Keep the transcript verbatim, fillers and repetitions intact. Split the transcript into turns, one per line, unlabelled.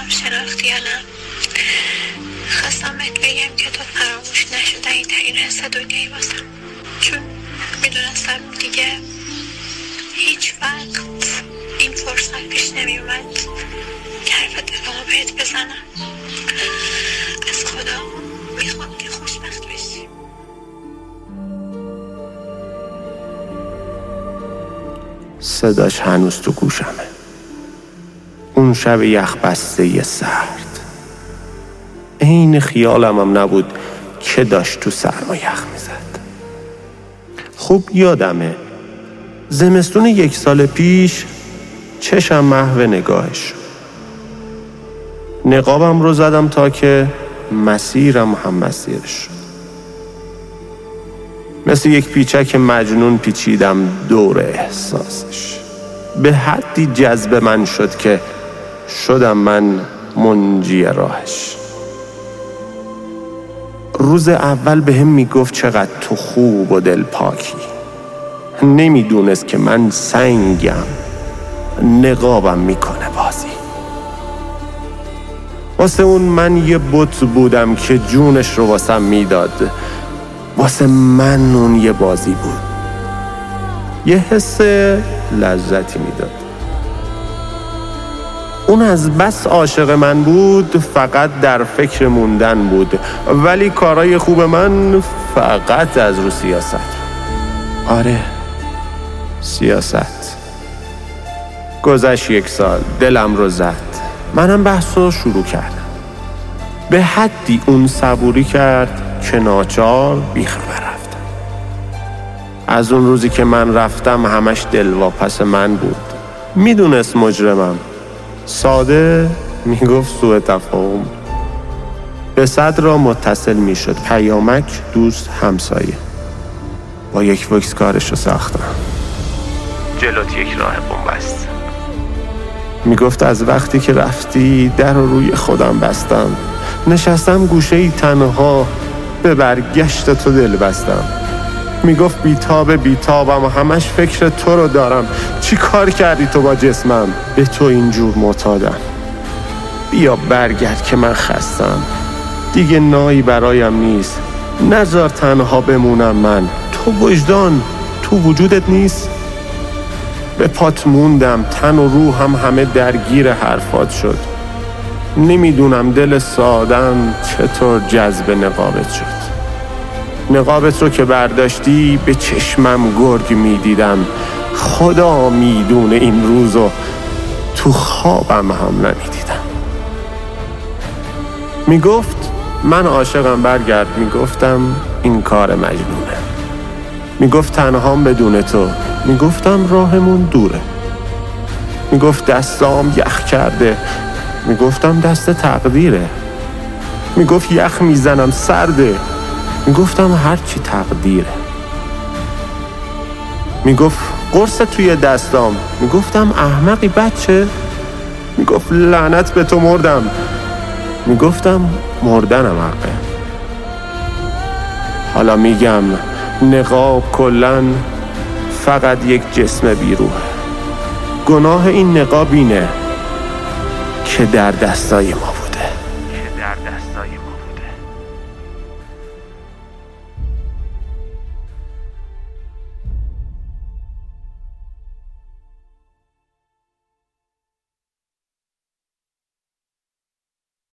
شناختی یا نه. خواستم بهت بگم که تو فراموش نشدنی ترین حس دنیایی واسم، چون میدونستم دیگه هیچ وقت این فرصت پیش نمیومد که حرف دلمو بهت بزنم. از خدا میخوام که خوشبخت بشی.
صداش هنوز تو گوشمه. اون شب یخ بسته ی سرد، عین خیالم هم نبود که داشت تو سرما یخ میزد. خوب یادمه زمستون یک سال پیش چشم محو نگاهش. نقابم رو زدم تا که مسیرم هم مسیرش شد. مثل یک پیچک مجنون پیچیدم دور احساسش. به حدی جذب من شد که شدم من منجی راهش. روز اول به هم میگفت چقدر تو خوب و دل پاکی. نمیدونست که من سنگم، نقابم میکنه بازی. واسه اون من یه بت بودم که جونش رو واسم میداد. واسه من اون یه بازی بود، یه حس لذتی میداد. اون از بس عاشق من بود فقط در فکر موندن بود، ولی کارای خوب من فقط از رو سیاست. آره، سیاست. گذشت یک سال، دلم رو زد. منم بحث رو شروع کردم. به حدی اون صبوری کرد که ناچار بیخبر رفتم. از اون روزی که من رفتم همش دلواپس من بود. میدونست مجرمم. ساده میگفت سوء تفاهم. به صد را متصل میشد، پیامک، دوست، همسایه. با یک وکس کارش رو ساختم. جلوت یک راه بنبست. میگفت از وقتی که رفتی در رو روی خودم بستم. نشستم گوشه ای تنها به برگشت تو دل بستم. میگفت بیتاب بیتابم، همش فکر تو رو دارم. چی کار کردی تو با جسمم؟ به تو اینجور معتادم. بیا برگرد که من خستم. دیگه نایی برایم نیست. نذار تنها بمونم من. تو وجدان تو وجودت نیست؟ به پات موندم، تن و روحم همه درگیر حرفات شد. نمیدونم دل سادم چطور جذب نقابت شد. نقابت رو که برداشتی به چشمم گرگ میدیدم. خدا میدونه این روزو تو خوابم هم نمیدیدم. میگفت من عاشقم برگرد. میگفتم این کار مجنونه. میگفت تنهام بدون تو. میگفتم راهمون دوره. میگفت دستام یخ کرده. میگفتم دست تقدیره. میگفت یخ میزنم سرده. میگفتم هرچی تقدیره. میگفت قرص توی دستام. میگفتم احمقی بچه. میگفت لعنت به تو مردم. میگفتم مردنم حقه. حالا میگم نقاب کلن فقط یک جسم بیروحه. گناه این نقاب اینه که در دستای ما